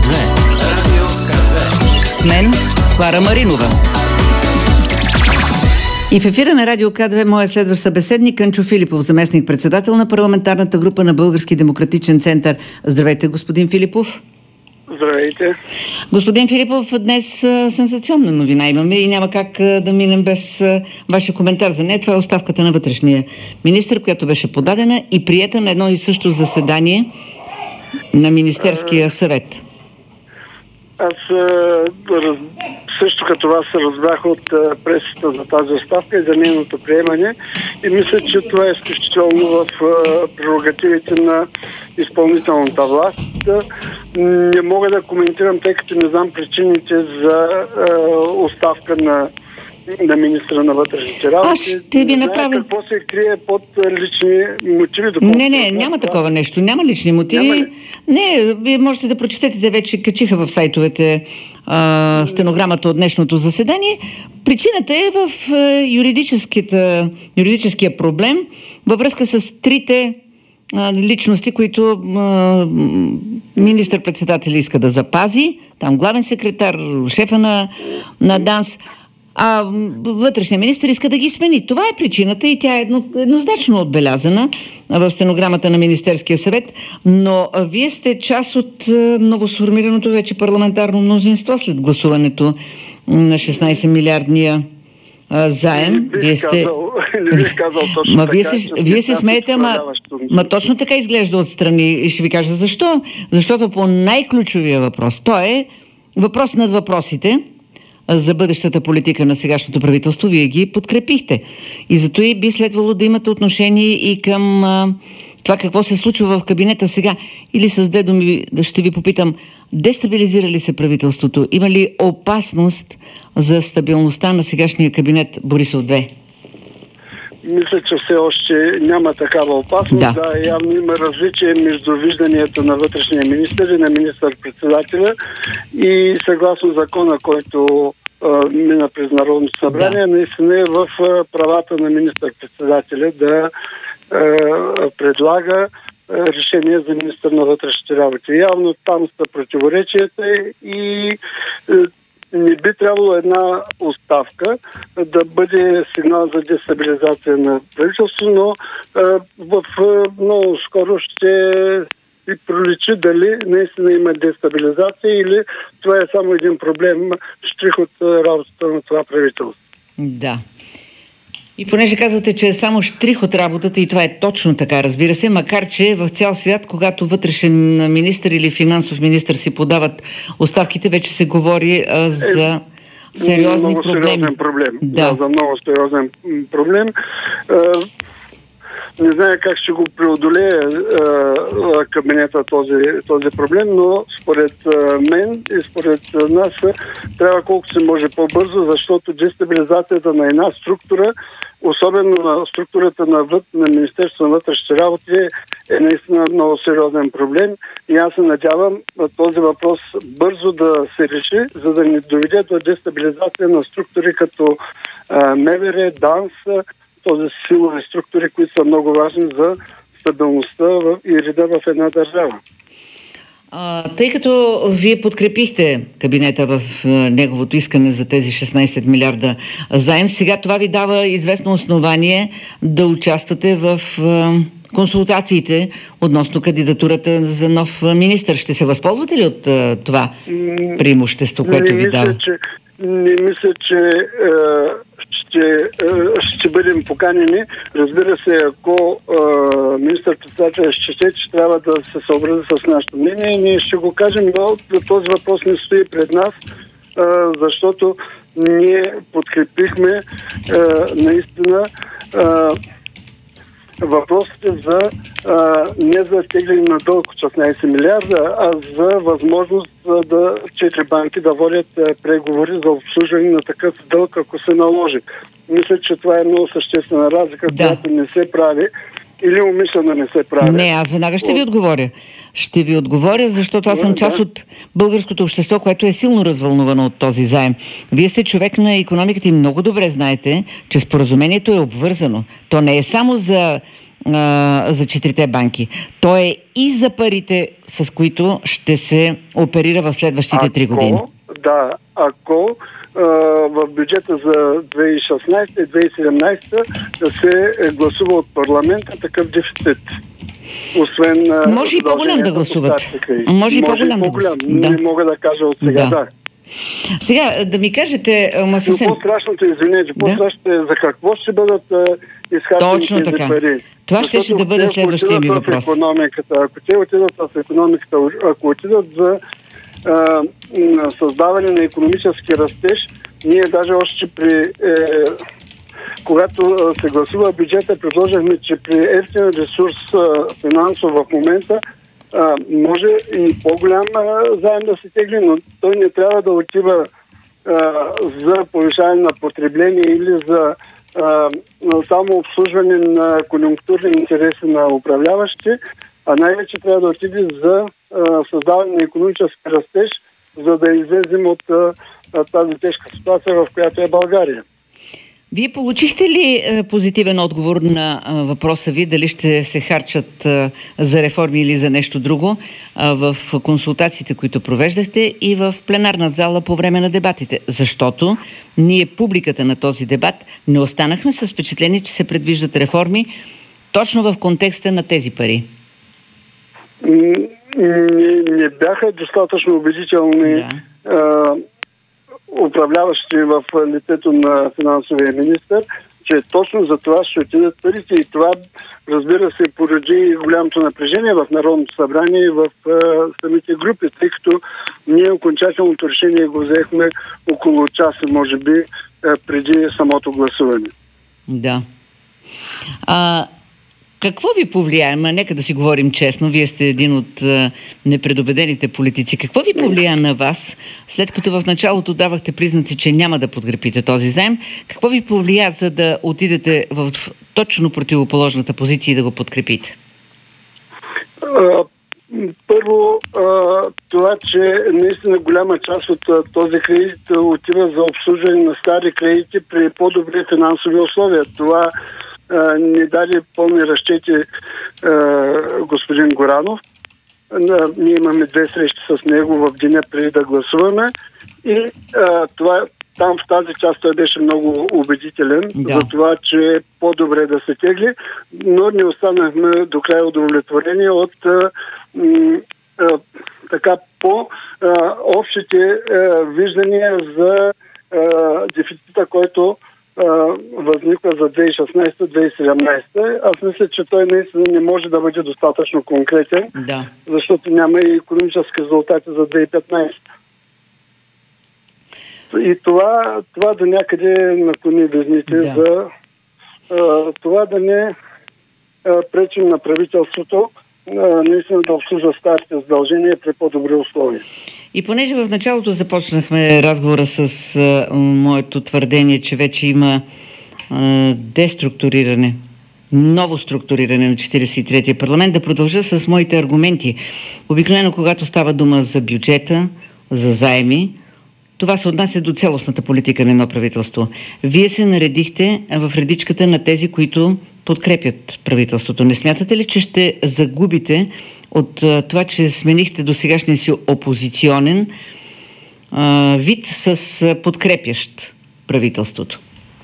К2. Радио К2. С мен Клара Маринова. И в ефира на Радио К2 моя следващ събеседник Кънчо Филипов, заместник-председател на парламентарната група на Български демократичен център. Здравейте, господин Филипов. Здравейте. Господин Филипов, днес сенсационна новина имаме и няма как да минем без вашия коментар за нея. Това е оставката на вътрешния министър, която беше подадена и приета на едно и също заседание на Министерския съвет. Аз също като вас разбрах от пресата за тази оставка и за нейното приемане и мисля, че това е изключително в прерогативите на изпълнителната власт. Не мога да коментирам, тъй като не знам причините за оставка на министра на вътрешните работи. Аз ще ви направя... Какво се крие под лични мотиви? Не, няма такова нещо. Няма лични мотиви. Не, вие можете да прочетете, те вече качиха в сайтовете стенограмата от днешното заседание. Причината е в юридическия проблем във връзка с трите личности, които министър-председател иска да запази. Там главен секретар, шефа на ДАНС. А вътрешния министър иска да ги смени. Това е причината и тя е еднозначно отбелязана в стенограмата на Министерския съвет, но вие сте част от новосформираното вече парламентарно мнозинство след гласуването на 16 милиардния заем. Вие сте... Не бих казал точно така. Вие се смеете, ма точно така изглежда отстрани. И ще ви кажа защо. Защото по най-ключовия въпрос, то е въпрос над въпросите за бъдещата политика на сегашното правителство, вие ги подкрепихте. И зато и би следвало да имате отношение и към това какво се случва в кабинета сега. Или с две думи ще ви попитам, дестабилизира ли се правителството? Има ли опасност за стабилността на сегашния кабинет Борисов 2? Мисля, че все още няма такава опасност. Да, явно има различие между вижданията на вътрешния министър и на министър-председателя и съгласно закона, който мина през Народното събрание, наистина е в правата на министър-председателя да предлага решение за министър на вътрешните работи. Явно там са противоречията и не би трябвало една оставка да бъде сигнал за дестабилизация на правителството, но в много скоро ще и проличи дали наистина има дестабилизация или това е само един проблем, щрих от работата на това правителство. Да. И понеже казвате, че е само щрих от работата, и това е точно така, разбира се, макар че в цял свят, когато вътрешен министър или финансов министър си подават оставките, вече се говори за сериозни проблеми. Сериозен проблем. Да, за много сериозен проблем. Не знае как ще го преодолее кабинета този проблем, но според мен и според нас трябва колкото се може по-бързо, защото дестабилизацията на една структура, особено на структурата на Министерството на вътрешните работи, е наистина много сериозен проблем и аз се надявам този въпрос бързо да се реши, за да не доведе до дестабилизация на структури като МВР, ДАНС, този силови структури, които са много важни за стабилността и реда в една държава. Тъй като вие подкрепихте кабинета в неговото искане за тези 16 милиарда заем, сега това ви дава известно основание да участвате в консултациите относно кандидатурата за нов министър. Ще се възползвате ли от това преимущество, което ви дава? Не мисля, че ще бъдем поканени. Разбира се, ако министър-председателят счете, че трябва да се съобрази с нашето мнение, ние ще го кажем, но този въпрос не стои пред нас, защото ние подкрепихме наистина въпросите за не за тегляне на дълг от 16 милиарда, а за възможност да 4 банки да водят преговори за обслужване на такъв дълг, ако се наложи. Мисля, че това е много съществена разлика, която не се прави или умишлено не се прави. Не, аз веднага ще ви отговоря. Ще ви отговоря, защото аз съм част от българското общество, което е силно развълнувано от този заем. Вие сте човек на икономиката и много добре знаете, че споразумението е обвързано. То не е само за за 4 банки. То е и за парите, с които ще се оперира в следващите 3 години. Да, ако в бюджета за 2016 и 2017 се гласува от парламента такъв дефицит. Освен може и по-голям да гласуват. Може и по-голям да гласуват. Не мога да кажа от сега. Да. Сега, да ми кажете... По-страшното, извинете, по-страшното е за какво ще бъдат изхарчени тези пари. Това ще да бъде следващия ми въпрос. Ако те отидат в економиката, ако отидат за създаване на икономически растеж, ние даже още когато се гласува бюджета, предложихме, че при ефтин ресурс финансов в момента може и по-голям заем да се тегли, но той не трябва да отива за повишаване на потребление или за само обслужване на конюнктурни интереси на управляващи, а най-вече трябва да отиде за създаване на икономически растеж, за да излезем от тази тежка ситуация, в която е България. Вие получихте ли позитивен отговор на въпроса ви, дали ще се харчат за реформи или за нещо друго в консултациите, които провеждахте и в пленарна зала по време на дебатите? Защото ние, публиката на този дебат, не останахме с впечатление, че се предвиждат реформи точно в контекста на тези пари. Не бяха достатъчно убедителни управляващи в лицето на финансовия министър, че точно за това ще отидат парите и това, разбира се, поради голямото напрежение в Народното събрание и в самите групи, тъй като ние окончателното решение го взехме около часа, може би, преди самото гласуване. Да. Какво ви повлияе? Нека да си говорим честно. Вие сте един от непредубедените политици. Какво ви повлия на вас, след като в началото давахте признаци, че няма да подкрепите този заем? Какво ви повлия, за да отидете в точно противоположната позиция и да го подкрепите? Първо, това, че наистина голяма част от този кредит отива за обслужване на стари кредити при по-добри финансови условия. Това ни даде пълни разчети господин Горанов. Ние имаме 2 срещи с него в деня преди да гласуваме и там в тази част той беше много убедителен за това, че е по-добре да се тегли, но не останахме до края удовлетворени от така по-общите виждания за дефицита, който възниква за 2016-2017. Аз мисля, че той наистина не може да бъде достатъчно конкретен, защото няма и икономически резултати за 2015. И това до някъде наклони везните за това да не пречим на правителството наистина да обслужва старите задължения при по-добри условия. И понеже в началото започнахме разговора с моето твърдение, че вече има деструктуриране, ново структуриране на 43-я парламент, да продължа с моите аргументи. Обикновено, когато става дума за бюджета, за заеми, това се отнася до цялостната политика на едно правителство. Вие се наредихте в редичката на тези, които подкрепят правителството. Не смятате ли, че ще загубите от това, че сменихте досегашния си опозиционен вид с подкрепящ правителството?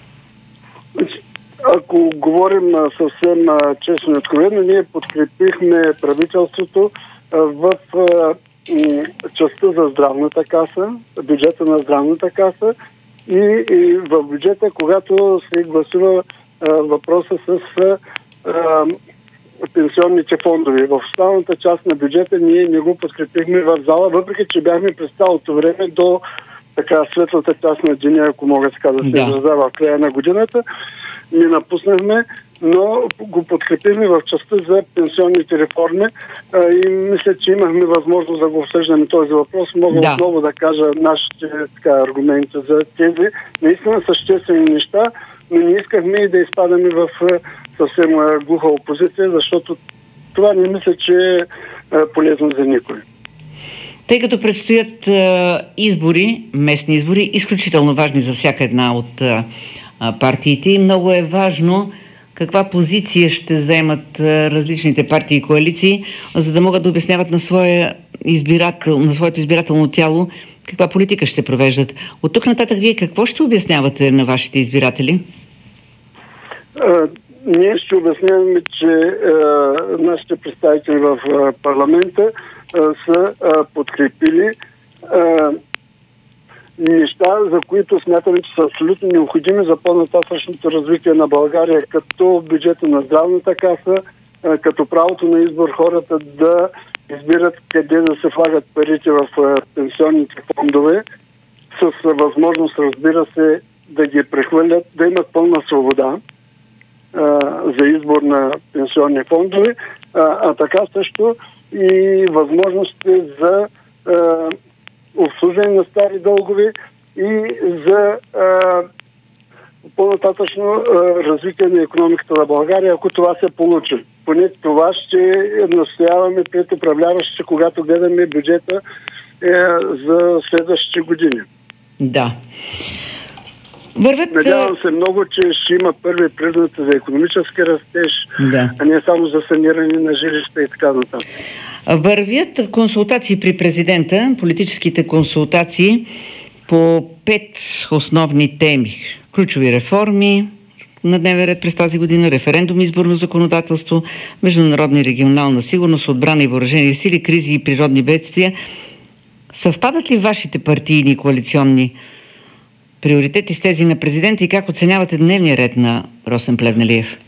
Ако говорим съвсем честно и откровено, ние подкрепихме правителството в частта за здравната каса, бюджета на здравната каса и в бюджета, когато се гласува въпроса с пенсионните фондове. В останалата част на бюджета ние не го подкрепихме в зала, въпреки че бяхме през цялото време до така светлата част на деня, ако мога така да се изразява в края на годината. Не напуснахме, но го подкрепихме в частта за пенсионните реформи и мисля, че имахме възможност да го обсъждаме този въпрос. Мога отново да кажа нашите аргументи за тези наистина съществени неща, но не искахме и да изпадаме в съвсем глуха опозиция, защото това не мисля, че е полезно за никой. Тъй като предстоят избори, местни избори, изключително важни за всяка една от партиите и много е важно каква позиция ще вземат различните партии и коалиции, за да могат да обясняват на своето избирателно тяло каква политика ще провеждат. От тук нататък вие какво ще обяснявате на вашите избиратели? Ние ще обясняваме, че нашите представители в парламента са подкрепили неща, за които смятаме, че са абсолютно необходими за по-нататъчното развитие на България, като бюджета на здравната каса, като правото на избор хората да избират къде да се влагат парите в пенсионните фондове, с възможност, разбира се, да ги прехвърлят, да имат пълна свобода за избор на пенсионни фондове, а така също и възможности за обслужване на стари дългове и за по-нататъчно развитие на икономиката на България, ако това се получи. Поне това ще настояваме пред управляващите, когато гледаме бюджета за следващите години. Да. Надявам се много, че ще има първи признаци за икономически растеж, а не само за саниране на жилища и така нататък. Вървят консултации при президента, политическите консултации по 5 основни теми. Ключови реформи на дневен ред през тази година, референдум, изборно законодателство, международна и регионална сигурност, отбрана и въоръжени сили, кризи и природни бедствия. Съвпадат ли вашите партийни и коалиционни приоритети с тези на президента и как оценявате дневния ред на Росен Плевнелиев?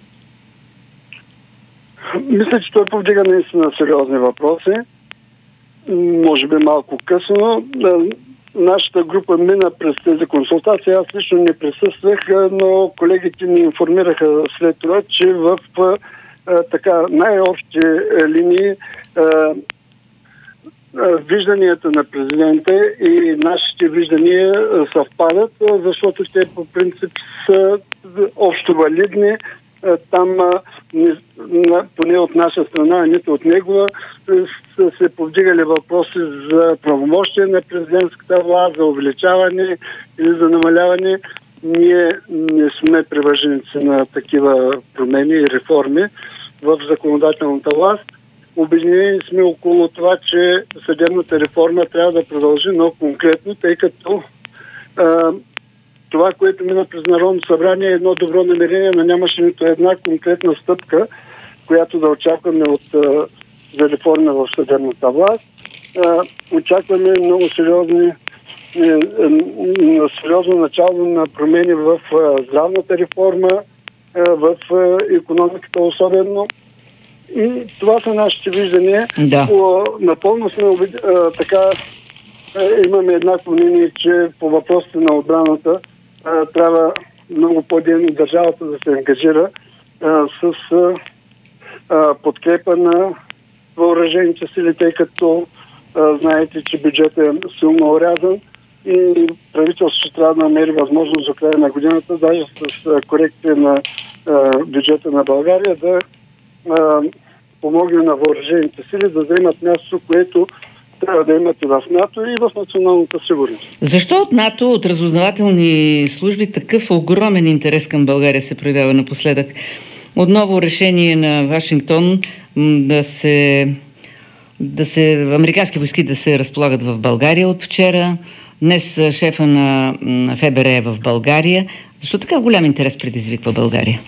Мисля, че той повдига наистина сериозни въпроси. Може би малко късно. Нашата група мина през тези консултации. Аз лично не присъствах, но колегите ни информираха след това, че в така най-общи линии вижданията на президента и нашите виждания съвпадат, защото те по принцип са общо валидни. Там, поне от наша страна, нито от негова, са се повдигали въпроси за правомощие на президентската власт, за увеличаване или за намаляване. Ние не сме привърженици на такива промени и реформи в законодателната власт. Обединени сме около това, че съдебната реформа трябва да продължи, но конкретно, тъй като това, което мина през Народното събрание, е едно добро намерение, но нямаше нито една конкретна стъпка, която да очакваме за реформа в съдебната власт. Очакваме много сериозно начало на промени в здравната реформа, в икономиката особено. И това са нашите виждания. Да. Напълно сме имаме еднакво мнение, че по въпросите на отбраната трябва много по-ден държавата да се ангажира с подкрепа на въоръжените сили, тъй като знаете, че бюджетът е силно орязан и правителството трябва да намери възможност до края на годината, даже с корекция на бюджета на България, да помогне на въоръжените сили да заемат място, което трябва да имат и в НАТО, и в националната сигурност. Защо от НАТО, от разузнавателни служби, такъв огромен интерес към България се проявява напоследък? Отново решение на Вашингтон американски войски да се разполагат в България от вчера. Днес шефа на ФБР е в България. Защо така голям интерес предизвиква България?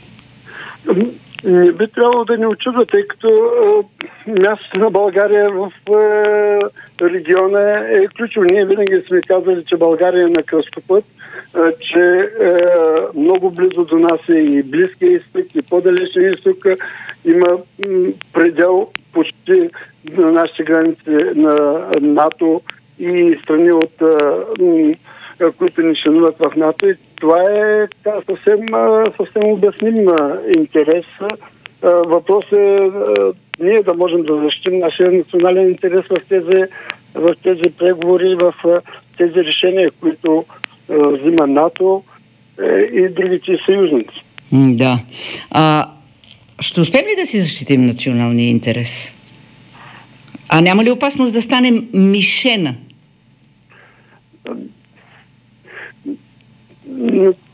Не би трябвало да ни очудва, тъй като мястото на България в региона е ключово. Ние винаги сме казали, че България е на кръстопът, че много близо до нас е и Близкия изток, и по-далечен изток. Има предел почти на нашите граници на НАТО и страни, които ни членуват в НАТО. И това е съвсем обясним интерес. Въпрос е ние да можем да защитим нашия национален интерес в тези преговори, в тези решения, които взима НАТО и другите съюзници. Да. Ще успеем ли да си защитим националния интерес? А няма ли опасност да станем мишена?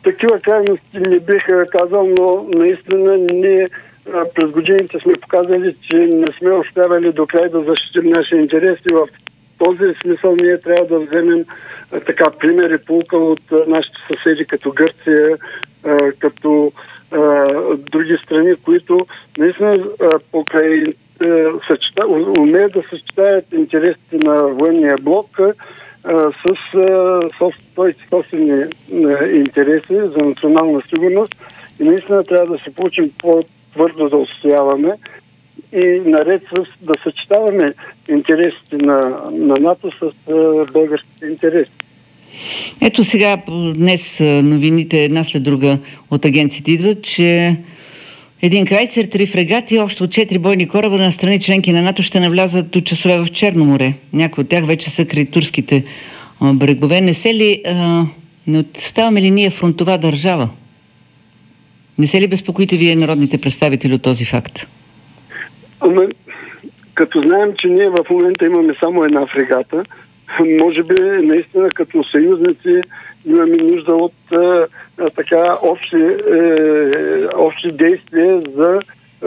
такива крайности не бих казал, но наистина ние през годините сме показали, че не сме оставили до край да защитим наши интереси. В този смисъл ние трябва да вземем така пример и поука от нашите съседи като Гърция, като други страни, които наистина покрай умеят да съчетаят интересите на военния блок с своите собствени интереси за национална сигурност. И наистина трябва да се получим по-твърдо да отстояваме и наред с да съчетаваме интересите на НАТО с българските интереси. Ето сега, днес новините една след друга от агенциите идват, че един крайцер, 3 фрегати, още от 4 бойни кораба на страни членки на НАТО ще навлязат до часове в Черно море. Някои от тях вече са край турските брегове. Не ставаме ли ние фронтова държава? Не се ли безпокоите вие, народните представители, от този факт? Като знаем, че ние в момента имаме само една фрегата, може би наистина като съюзници имаме нужда от така общи действия за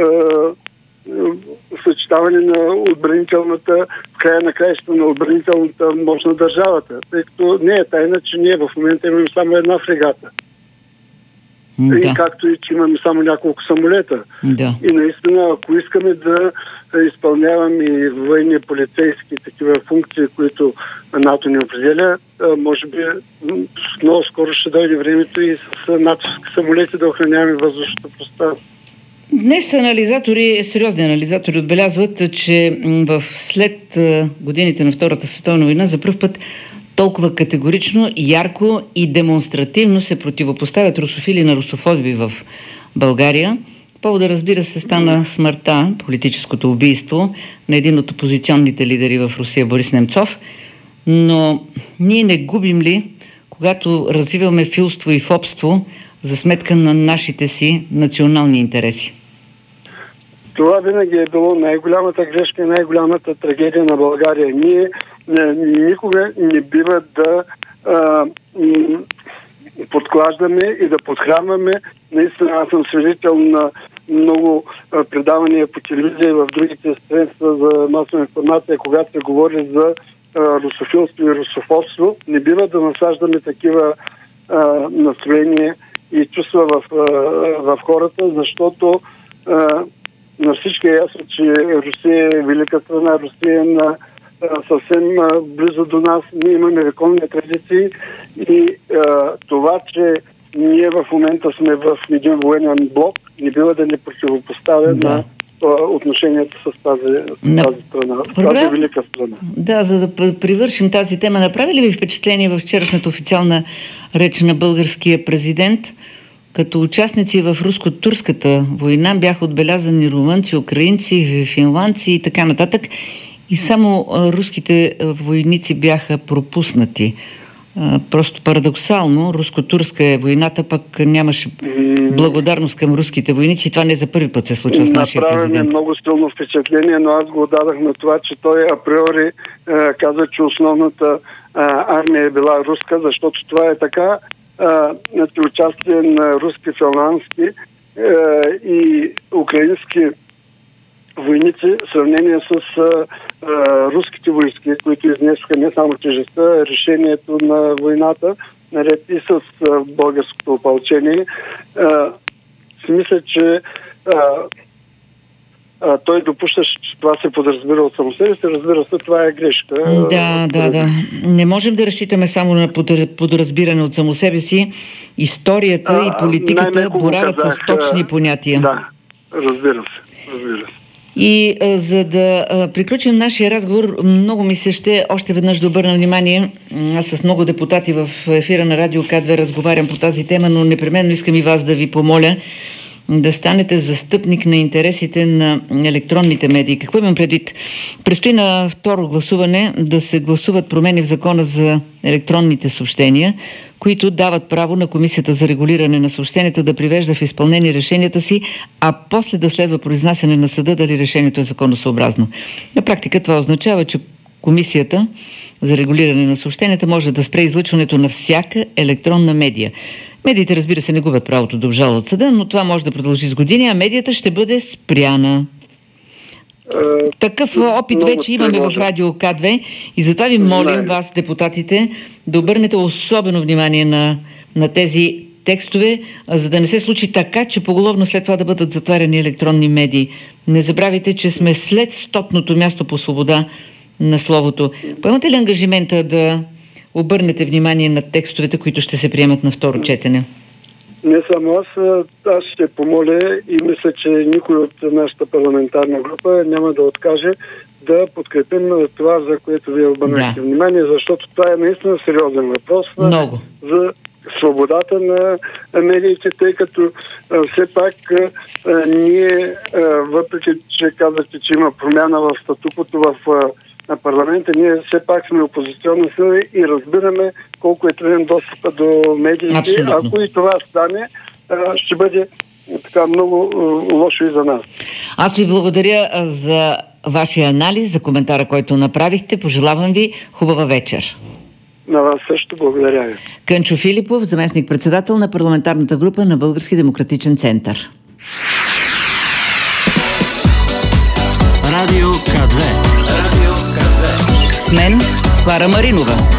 съчетаване на отбранителната, в края на краищата на отбранителната мощ на държавата. Тъй като не е тайна, че ние в момента имаме само една фрегата. Да. И както и че имаме само няколко самолета. Да. И наистина, ако искаме да изпълняваме и военни, полицейски такива функции, които НАТО ни определя, може би много скоро ще дойде времето и с натовски самолети да охраняваме въздушното пространство. Днес сериозни анализатори отбелязват, че след годините на Втората световна война за пръв път толкова категорично, ярко и демонстративно се противопоставят русофили на русофоби в България. Повода, разбира се, стана смъртта, политическото убийство на един от опозиционните лидери в Русия, Борис Немцов. Но ние не губим ли, когато развиваме филство и фобство за сметка на нашите си национални интереси? Това винаги е било най-голямата грешка и най-голямата трагедия на България. Ние никога не бива да подклаждаме и да подхранваме. Наистина аз съм свидетел на много предавания по телевизия и в другите средства за масова информация, когато се говори за русофилство и русофобство. Не бива да насаждаме такива настроения и чувства в хората, защото на всички е ясно, че Русия е велика страна, Русия е съвсем близо до нас. Ние имаме вековни традиции и това, че ние в момента сме в един военен блок, не бива да ни противопоставя на отношението с тази страна, тази велика страна. Да, за да привършим тази тема, направи ли ви впечатление в вчерашната официална реч на българския президент? Като участници в руско-турската война бяха отбелязани румънци, украинци, финландци и така нататък. И само руските войници бяха пропуснати. Просто парадоксално, руско-турска е войната, пък нямаше благодарност към руските войници. Това не за първи път се случва с нашия президент. Направи много силно впечатление, но аз го отдадах на това, че той априори каза, че основната армия е била руска, защото това е така. Участие на руски, финландски и украински войници в сравнение с руските войски, които изнесоха не само тежестта, решението на войната, наред и с българското опълчение. Си мисля, че той допущаше, че това се подразбира от само себе си. Разбира се, това е грешка. Да. Не можем да разчитаме само на подразбиране от само себе си. Историята и политиката борават с точни понятия. Да, разбира се. И за да приключим нашия разговор, много ми се ще още веднъж да обърна внимание. Аз с много депутати в ефира на Радио К2 разговарям по тази тема, но непременно искам и вас да ви помоля да станете застъпник на интересите на електронните медии. Какво имам предвид? Предстои на второ гласуване да се гласуват промени в Закона за електронните съобщения, които дават право на Комисията за регулиране на съобщенията да привежда в изпълнение решенията си, а после да следва произнасяне на съда дали решението е законосъобразно. На практика това означава, че Комисията за регулиране на съобщенията може да спре излъчването на всяка електронна медия. Медиите, разбира се, не губят правото да обжалват съда, но това може да продължи с години, а медията ще бъде спряна. Такъв опит вече имаме в Радио К2 и затова ви молим вас, депутатите, да обърнете особено внимание на тези текстове, за да не се случи така, че поголовно след това да бъдат затваряни електронни медии. Не забравяйте, че сме след 100-ното място по свобода на словото. Поемате ли ангажимента да обърнете внимание на текстовете, които ще се приемат на второ четене? Не само аз ще помоля и мисля, че никой от нашата парламентарна група няма да откаже да подкрепим това, за което вие обърнахте внимание, защото това е наистина сериозен въпрос за свободата на медиите, тъй като все пак ние, въпреки че казахте, че има промяна в статуквото на парламента, ние все пак сме опозиционна сила и разбираме колко е труден достъп до медиите. Абсолютно. Ако и това стане, ще бъде така много лошо и за нас. Аз ви благодаря за вашия анализ, за коментара, който направихте. Пожелавам ви хубава вечер. На вас също благодаря ви. Кънчо Филипов, заместник-председател на парламентарната група на Български демократичен център. Радио К2. С мен Клара Маринова.